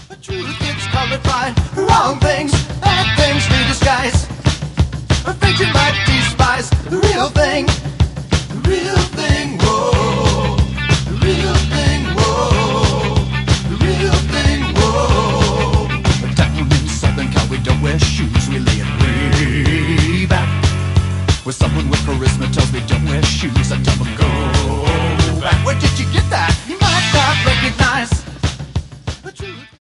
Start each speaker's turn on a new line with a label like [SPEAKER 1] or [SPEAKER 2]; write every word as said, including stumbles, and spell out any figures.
[SPEAKER 1] The truth gets colored, wrong things, bad things we disguise. Afraid you might despise the real thing, the real thing, whoa. The real thing, whoa. The real thing, whoa. But down in Southern Cal we don't wear shoes, we lay it way back. Where someone with charisma tells me don't wear shoes, I tell them go back. Where did you get that? You might not recognize the truth.